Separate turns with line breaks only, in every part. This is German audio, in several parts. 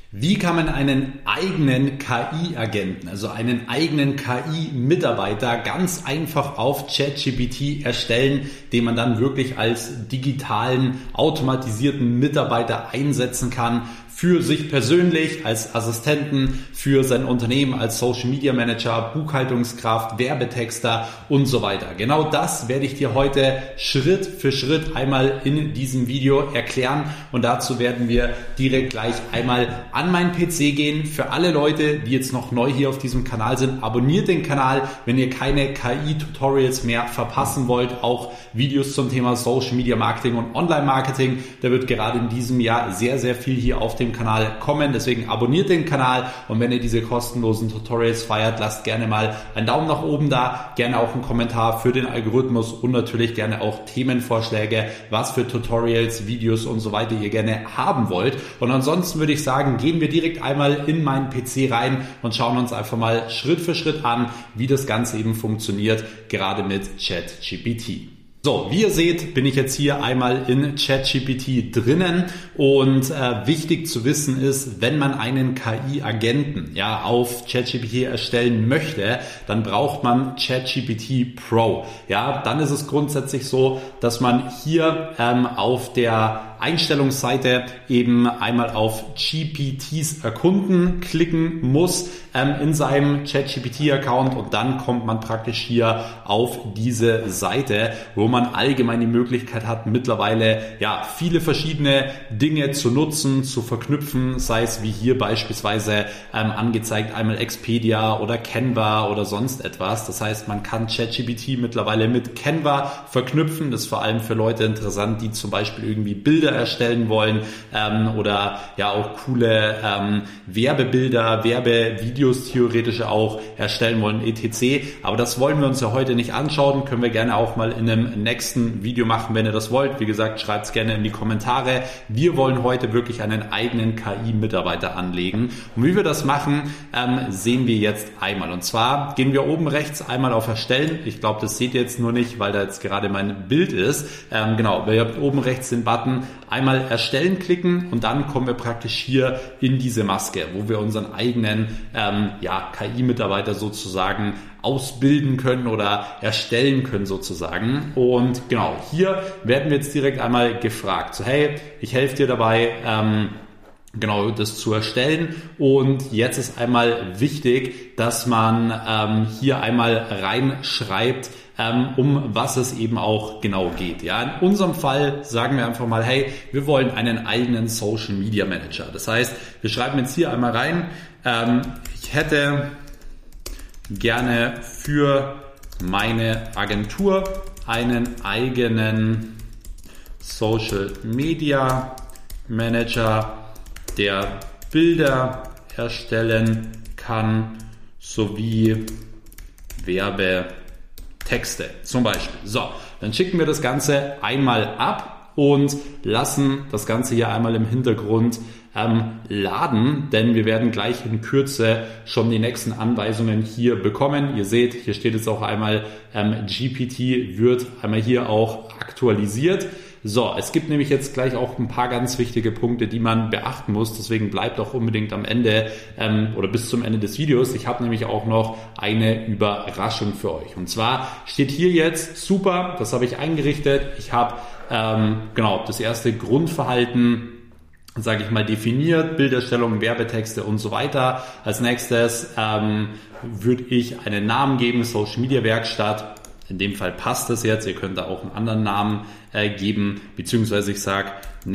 Wie kann man einen eigenen KI-Agenten, also einen eigenen KI-Mitarbeiter ganz einfach auf ChatGPT erstellen, den man dann wirklich als digitalen, automatisierten Mitarbeiter einsetzen kann, für sich persönlich als Assistenten, für sein Unternehmen als Social Media Manager, Buchhaltungskraft, Werbetexter und so weiter. Genau das werde ich dir heute Schritt für Schritt einmal in diesem Video erklären und dazu werden wir direkt gleich einmal an meinen PC gehen. Für alle Leute, die jetzt noch neu hier auf diesem Kanal sind, abonniert den Kanal, wenn ihr keine KI-Tutorials mehr verpassen wollt, auch Videos zum Thema Social Media Marketing und Online Marketing. Da wird gerade in diesem Jahr sehr, sehr viel hier auf dem Kanal kommen. Deswegen abonniert den Kanal und wenn ihr diese kostenlosen Tutorials feiert, lasst gerne mal einen Daumen nach oben da, gerne auch einen Kommentar für den Algorithmus und natürlich gerne auch Themenvorschläge, was für Tutorials, Videos und so weiter ihr gerne haben wollt. Und ansonsten würde ich sagen, gehen wir direkt einmal in meinen PC rein und schauen uns einfach mal Schritt für Schritt an, wie das Ganze eben funktioniert, gerade mit ChatGPT. So, wie ihr seht, bin ich jetzt hier einmal in ChatGPT drinnen und wichtig zu wissen ist, wenn man einen KI-Agenten auf ChatGPT erstellen möchte, dann braucht man ChatGPT Pro. Ja, dann ist es grundsätzlich so, dass man hier auf der Einstellungsseite eben einmal auf GPTs erkunden klicken muss in seinem ChatGPT-Account und dann kommt man praktisch hier auf diese Seite, wo man allgemein die Möglichkeit hat, mittlerweile viele verschiedene Dinge zu nutzen, zu verknüpfen, sei es wie hier beispielsweise angezeigt einmal Expedia oder Canva oder sonst etwas. Das heißt, man kann ChatGPT mittlerweile mit Canva verknüpfen. Das ist vor allem für Leute interessant, die zum Beispiel irgendwie Bilder erstellen wollen oder auch coole Werbebilder, Werbevideos theoretisch auch erstellen wollen, etc. Aber das wollen wir uns ja heute nicht anschauen, können wir gerne auch mal in einem nächsten Video machen, wenn ihr das wollt. Wie gesagt, schreibt es gerne in die Kommentare. Wir wollen heute wirklich einen eigenen KI-Mitarbeiter anlegen. Und wie wir das machen, sehen wir jetzt einmal. Und zwar gehen wir oben rechts einmal auf Erstellen. Ich glaube, das seht ihr jetzt nur nicht, weil da jetzt gerade mein Bild ist. Ihr habt oben rechts den Button einmal Erstellen klicken und dann kommen wir praktisch hier in diese Maske, wo wir unseren eigenen KI-Mitarbeiter sozusagen ausbilden können oder erstellen können sozusagen. Und genau, hier werden wir jetzt direkt einmal gefragt. So, hey, ich helfe dir dabei, das zu erstellen und jetzt ist einmal wichtig, dass man hier einmal reinschreibt, um was es eben auch genau geht. Ja, in unserem Fall sagen wir einfach mal, hey, wir wollen einen eigenen Social Media Manager. Das heißt, wir schreiben jetzt hier einmal rein, ich hätte gerne für meine Agentur einen eigenen Social Media Manager, der Bilder erstellen kann, sowie Werbetexte zum Beispiel. So, dann schicken wir das Ganze einmal ab und lassen das Ganze hier einmal im Hintergrund laden, denn wir werden gleich in Kürze schon die nächsten Anweisungen hier bekommen. Ihr seht, hier steht jetzt auch einmal, GPT wird einmal hier auch aktualisiert. So, es gibt nämlich jetzt gleich auch ein paar ganz wichtige Punkte, die man beachten muss. Deswegen bleibt auch unbedingt am Ende oder bis zum Ende des Videos. Ich habe nämlich auch noch eine Überraschung für euch. Und zwar steht hier jetzt, super, das habe ich eingerichtet. Ich habe das erste Grundverhalten, sage ich mal, definiert, Bilderstellung, Werbetexte und so weiter. Als nächstes würde ich einen Namen geben, Social Media Werkstatt. In dem Fall passt das jetzt. Ihr könnt da auch einen anderen Namen geben, beziehungsweise ich sage,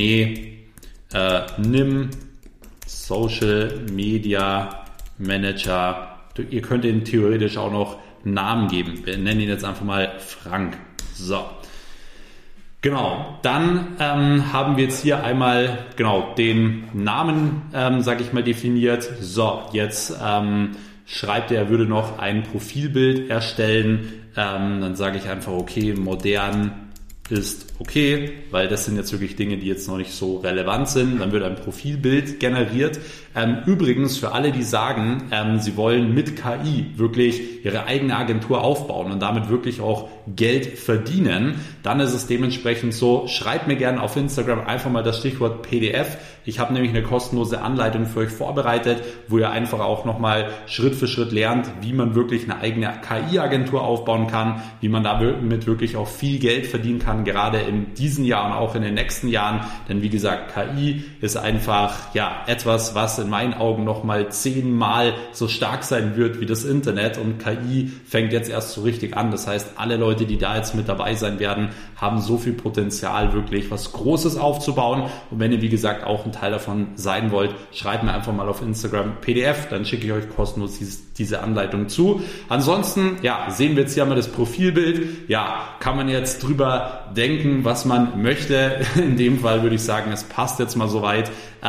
nimm Social Media Manager. Ihr könnt ihn theoretisch auch noch einen Namen geben. Wir nennen ihn jetzt einfach mal Frank. So. Genau, dann haben wir jetzt hier einmal den Namen, definiert. So, jetzt schreibt er würde noch ein Profilbild erstellen. Dann sage ich einfach, okay, modern ist okay, weil das sind jetzt wirklich Dinge, die jetzt noch nicht so relevant sind. Dann wird ein Profilbild generiert. Übrigens für alle, die sagen, sie wollen mit KI wirklich ihre eigene Agentur aufbauen und damit wirklich auch Geld verdienen, dann ist es dementsprechend so, schreibt mir gerne auf Instagram einfach mal das Stichwort PDF, Ich habe nämlich eine kostenlose Anleitung für euch vorbereitet, wo ihr einfach auch nochmal Schritt für Schritt lernt, wie man wirklich eine eigene KI-Agentur aufbauen kann, wie man damit wirklich auch viel Geld verdienen kann, gerade in diesem Jahr und auch in den nächsten Jahren. Denn wie gesagt, KI ist einfach etwas, was in meinen Augen nochmal 10-mal so stark sein wird wie das Internet, und KI fängt jetzt erst so richtig an. Das heißt, alle Leute, die da jetzt mit dabei sein werden, haben so viel Potenzial, wirklich was Großes aufzubauen. Und wenn ihr, wie gesagt, auch ein Teil davon sein wollt, schreibt mir einfach mal auf Instagram PDF, dann schicke ich euch kostenlos diese Anleitung zu. Ansonsten, sehen wir jetzt hier mal das Profilbild. Kann man jetzt drüber denken, was man möchte. In dem Fall würde ich sagen, es passt jetzt mal soweit.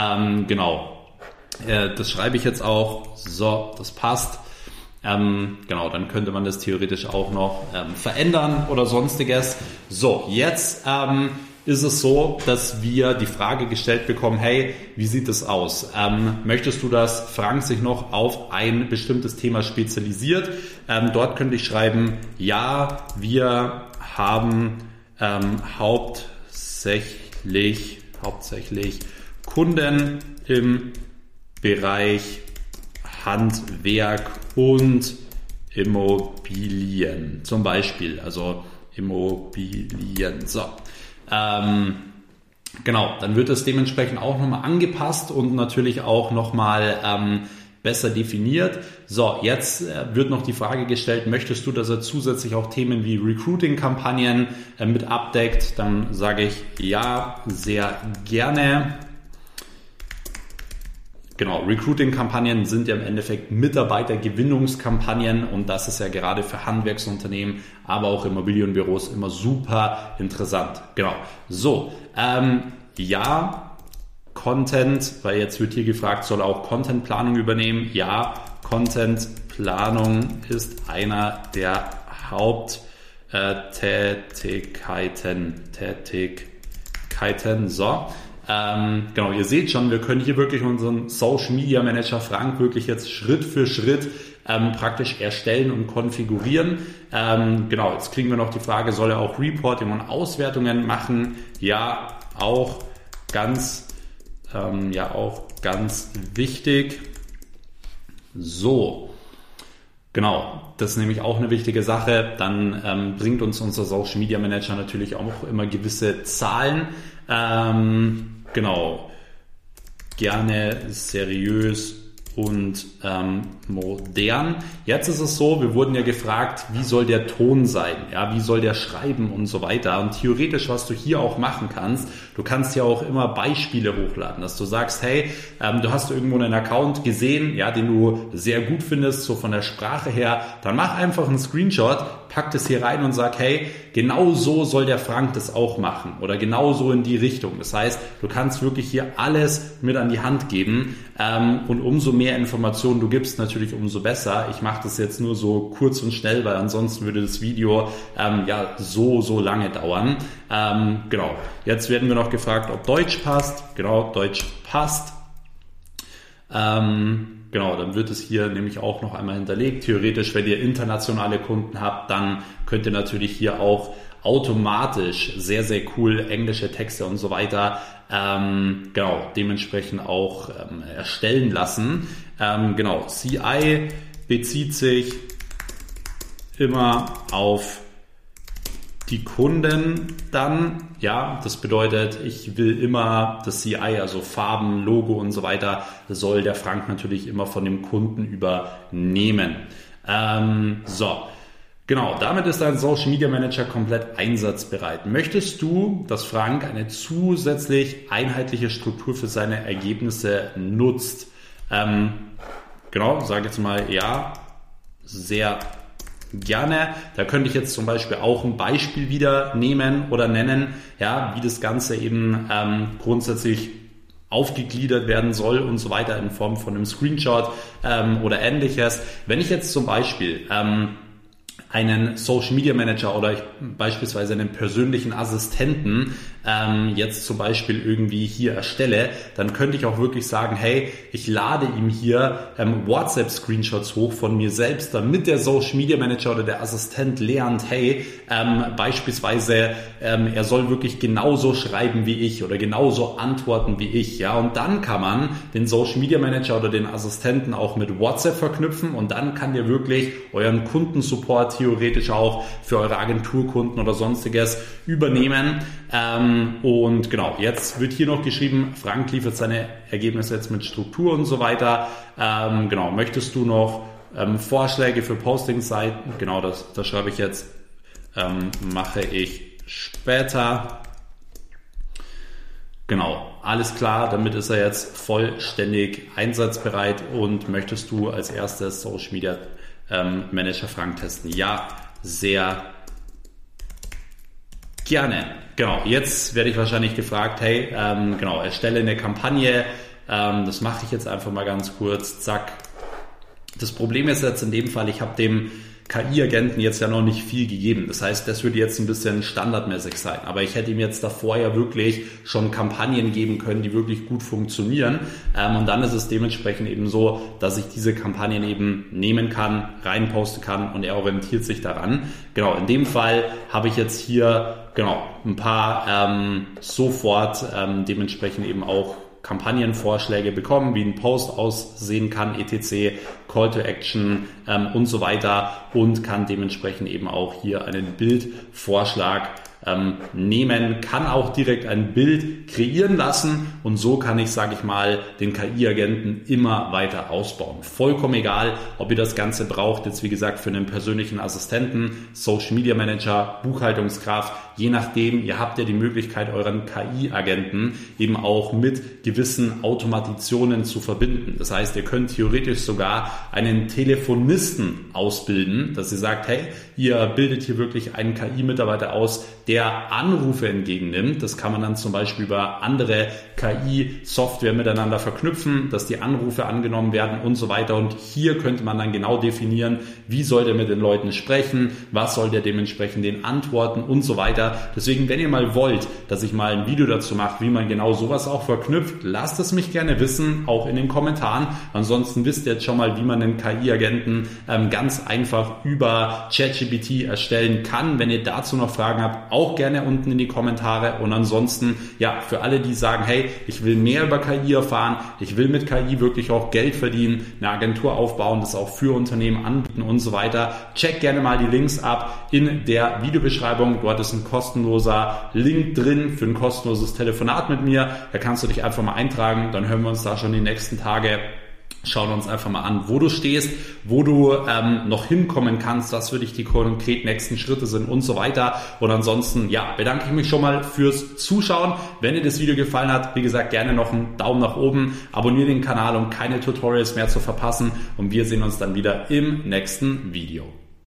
Das schreibe ich jetzt auch. So, das passt. Dann könnte man das theoretisch auch noch verändern oder sonstiges. So, jetzt ist es so, dass wir die Frage gestellt bekommen, hey, wie sieht es aus? Möchtest du, dass Frank sich noch auf ein bestimmtes Thema spezialisiert? Dort könnte ich schreiben, ja, wir haben hauptsächlich Kunden im Bereich Handwerk und Immobilien zum Beispiel, also Immobilien. So, dann wird es dementsprechend auch nochmal angepasst und natürlich auch nochmal besser definiert. So, jetzt wird noch die Frage gestellt, möchtest du, dass er zusätzlich auch Themen wie Recruiting-Kampagnen mit abdeckt? Dann sage ich ja, sehr gerne. Genau, Recruiting-Kampagnen sind ja im Endeffekt Mitarbeitergewinnungskampagnen, und das ist ja gerade für Handwerksunternehmen, aber auch Immobilienbüros immer super interessant. Genau, so, Content, weil jetzt wird hier gefragt, soll er auch Contentplanung übernehmen? Ja, Contentplanung ist einer der Haupttätigkeiten. So. Ihr seht schon, wir können hier wirklich unseren Social Media Manager Frank wirklich jetzt Schritt für Schritt praktisch erstellen und konfigurieren. Jetzt kriegen wir noch die Frage, soll er auch Reporting und Auswertungen machen? Ja, auch ganz wichtig. So. Genau, das ist nämlich auch eine wichtige Sache. Dann bringt uns unser Social Media Manager natürlich auch immer gewisse Zahlen. Gerne seriös und modern. Jetzt ist es so, wir wurden ja gefragt, wie soll der Ton sein? Ja, wie soll der schreiben und so weiter? Und theoretisch, was du hier auch machen kannst, du kannst ja auch immer Beispiele hochladen, dass du sagst, hey, du hast irgendwo einen Account gesehen, den du sehr gut findest, so von der Sprache her, dann mach einfach einen Screenshot, pack das hier rein und sag, hey, genau so soll der Frank das auch machen oder genau so in die Richtung. Das heißt, du kannst wirklich hier alles mit an die Hand geben, und umso mehr Informationen du gibst, natürlich umso besser. Ich mache das jetzt nur so kurz und schnell, weil ansonsten würde das Video so lange dauern. Jetzt werden wir noch gefragt, ob Deutsch passt. Genau, Deutsch passt. Dann wird es hier nämlich auch noch einmal hinterlegt. Theoretisch, wenn ihr internationale Kunden habt, dann könnt ihr natürlich hier auch automatisch sehr, sehr cool englische Texte und so weiter dementsprechend auch erstellen lassen. CI bezieht sich immer auf die Kunden dann, das bedeutet, ich will immer das CI, also Farben, Logo und so weiter, soll der Frank natürlich immer von dem Kunden übernehmen. Damit ist dein Social Media Manager komplett einsatzbereit. Möchtest du, dass Frank eine zusätzlich einheitliche Struktur für seine Ergebnisse nutzt? Sage jetzt mal ja, sehr gerne. Da könnte ich jetzt zum Beispiel auch ein Beispiel wieder nehmen oder nennen, wie das Ganze eben grundsätzlich aufgegliedert werden soll und so weiter in Form von einem Screenshot oder ähnliches. Wenn ich jetzt zum Beispiel einen Social Media Manager oder beispielsweise einen persönlichen Assistenten jetzt zum Beispiel irgendwie hier erstelle, dann könnte ich auch wirklich sagen, hey, ich lade ihm hier WhatsApp-Screenshots hoch von mir selbst, damit der Social Media Manager oder der Assistent lernt, hey, beispielsweise er soll wirklich genauso schreiben wie ich oder genauso antworten wie ich, ja, und dann kann man den Social Media Manager oder den Assistenten auch mit WhatsApp verknüpfen und dann kann ihr wirklich euren Kundensupport theoretisch auch für eure Agenturkunden oder sonstiges übernehmen. Und genau, jetzt wird hier noch geschrieben, Frank liefert seine Ergebnisse jetzt mit Struktur und so weiter. Genau, möchtest du noch Vorschläge für Posting-Seiten? Genau, das schreibe ich jetzt, mache ich später. Genau, alles klar, damit ist er jetzt vollständig einsatzbereit. Und möchtest du als erstes Social Media Manager Frank testen? Ja, sehr gerne. Genau, jetzt werde ich wahrscheinlich gefragt, hey, genau, erstelle eine Kampagne. Das mache ich jetzt einfach mal ganz kurz, zack. Das Problem ist jetzt in dem Fall, ich habe dem KI-Agenten jetzt ja noch nicht viel gegeben. Das heißt, das würde jetzt ein bisschen standardmäßig sein. Aber ich hätte ihm jetzt davor ja wirklich schon Kampagnen geben können, die wirklich gut funktionieren. Und dann ist es dementsprechend eben so, dass ich diese Kampagnen eben nehmen kann, reinposten kann und er orientiert sich daran. Genau, in dem Fall habe ich jetzt hier ein paar sofort dementsprechend eben auch Kampagnenvorschläge bekommen, wie ein Post aussehen kann, etc., Call to Action und so weiter und kann dementsprechend eben auch hier einen Bildvorschlag nehmen, kann auch direkt ein Bild kreieren lassen und so kann ich, sage ich mal, den KI-Agenten immer weiter ausbauen. Vollkommen egal, ob ihr das Ganze braucht, jetzt wie gesagt für einen persönlichen Assistenten, Social Media Manager, Buchhaltungskraft, je nachdem, ihr habt ja die Möglichkeit, euren KI-Agenten eben auch mit gewissen Automatisationen zu verbinden. Das heißt, ihr könnt theoretisch sogar einen Telefonisten ausbilden, dass ihr sagt, hey, ihr bildet hier wirklich einen KI-Mitarbeiter aus, der Anrufe entgegennimmt. Das kann man dann zum Beispiel über andere KI-Software miteinander verknüpfen, dass die Anrufe angenommen werden und so weiter. Und hier könnte man dann genau definieren, wie soll der mit den Leuten sprechen, was soll der dementsprechend denen antworten und so weiter. Deswegen, wenn ihr mal wollt, dass ich mal ein Video dazu mache, wie man genau sowas auch verknüpft, lasst es mich gerne wissen, auch in den Kommentaren. Ansonsten wisst ihr jetzt schon mal, wie man einen KI-Agenten ganz einfach über ChatGPT erstellen kann. Wenn ihr dazu noch Fragen habt, auch gerne unten in die Kommentare. Und ansonsten, ja, für alle, die sagen, hey, ich will mehr über KI erfahren, ich will mit KI wirklich auch Geld verdienen, eine Agentur aufbauen, das auch für Unternehmen anbieten und so weiter, checkt gerne mal die Links ab in der Videobeschreibung. Dort ist ein kostenloser Link drin für ein kostenloses Telefonat mit mir. Da kannst du dich einfach mal eintragen, dann hören wir uns da schon die nächsten Tage. Schauen wir uns einfach mal an, wo du stehst, wo du noch hinkommen kannst, was für dich die konkret nächsten Schritte sind und so weiter. Und ansonsten, ja, bedanke ich mich schon mal fürs Zuschauen. Wenn dir das Video gefallen hat, wie gesagt, gerne noch einen Daumen nach oben, abonniere den Kanal, um keine Tutorials mehr zu verpassen. Und wir sehen uns dann wieder im nächsten Video.